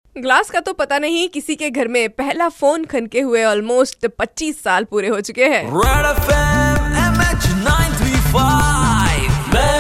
Glass का तो पता नहीं, किसी के घर में पहला फोन खनके हुए ऑलमोस्ट 25 साल पूरे हो चुके हैं। Red FM MH 935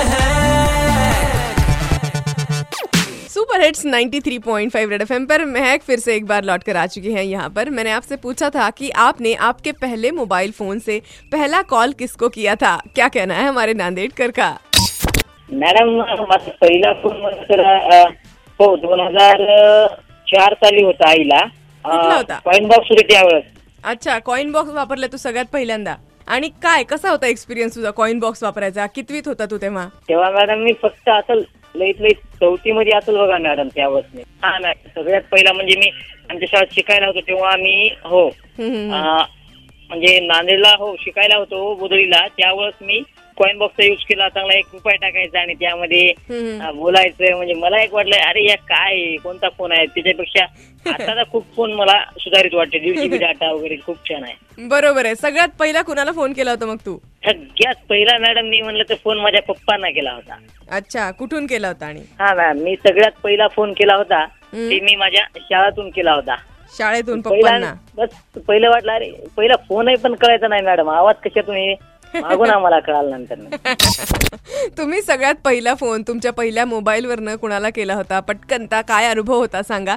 super hits 93.5 red FM पर महक फिर से एक बार लौट कर आ चुकी हैं यहाँ पर। मैंने आपसे पूछा था कि आपने आपके पहले मोबाइल फोन से पहला कॉल किसको किया था। क्या कहना है हमारे नांदेड़कर का? मॅडम माझा पहिला फोन तर हो 2004 साली होता आईला. कुठला होता? कॉइन बॉक्स होते त्यावेळेस. अच्छा, कॉइन बॉक्स वापरला तू सगळ्यात पहिल्यांदा. आणि काय कसा होता एक्सपिरियन्स तुझा कॉइन बॉक्स वापरायचा? कितवीत होता तू तेव्हा? तेव्हा मॅडम मी फक्त असं लईत लईत 4थी मध्ये असेल बघा मॅडम त्यावेळेस. हा मॅडम सगळ्यात पहिला म्हणजे मी आमच्या शाळेत शिकायला होतो तेव्हा मी हो म्हणजे नांदेडला हो शिकायला होतो बुधळीला. त्यावेळेस मी कॉइन बॉक्सचा यूज केला. चांगला ₹1 टाकायचा आणि त्यामध्ये बोलायचं. म्हणजे मला एक वाटलं अरे या काय कोणता फोन आहे त्याच्यापेक्षा आता खूप फोन मला सुधारित वाटते. 1.5 GB डाटा वगैरे खूप छान आहे. बरोबर आहे. सगळ्यात पहिला कुणाला फोन केला होता मग तू? सगळ्यात पहिला मॅडम मी म्हणलं तर फोन माझ्या पप्पांना केला होता. अच्छा, कुठून केला होता? आणि हा मॅम मी सगळ्यात पहिला फोन केला होता ते मी माझ्या शाळेतून केला होता. शाळेतून पप्पांना? बस पहिलं वाटलं अरे पहिला फोनही पण कळायचा नाही मॅडम, आवाज कशातून ये मागून आम्हाला कळालं नंतर. तुम्ही सगळ्यात पहिला फोन तुमच्या पहिल्या मोबाईल वरनं कुणाला केला होता? पटकन काय अनुभव होता सांगा.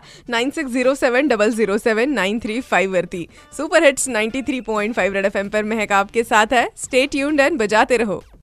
9607007935 वरती. सुपर हिट्स 93.5 रेड एफएम पर महक आपके साथ है. स्टे ट्यून्ड एंड बजाते रहो.